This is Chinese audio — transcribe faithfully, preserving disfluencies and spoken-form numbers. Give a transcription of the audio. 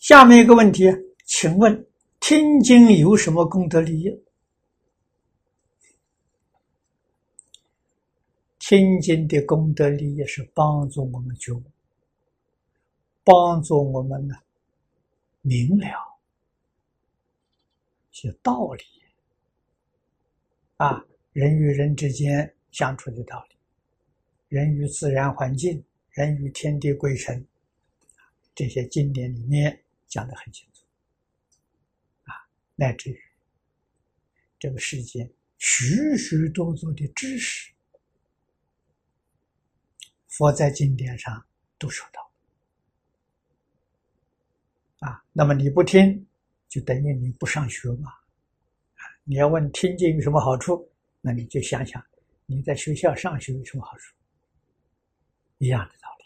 下面一个问题，请问听经有什么功德利益？听经的功德利益是帮助我们觉悟，帮助我们呢明了些道理啊，人与人之间相处的道理，人与自然环境，人与天地鬼神，这些经典里面讲得很清楚啊，乃至于这个世间许许多多的知识，佛在经典上都说到啊。那么你不听，就等于你不上学嘛。你要问听经有什么好处，那你就想想你在学校上学有什么好处，一样的道理。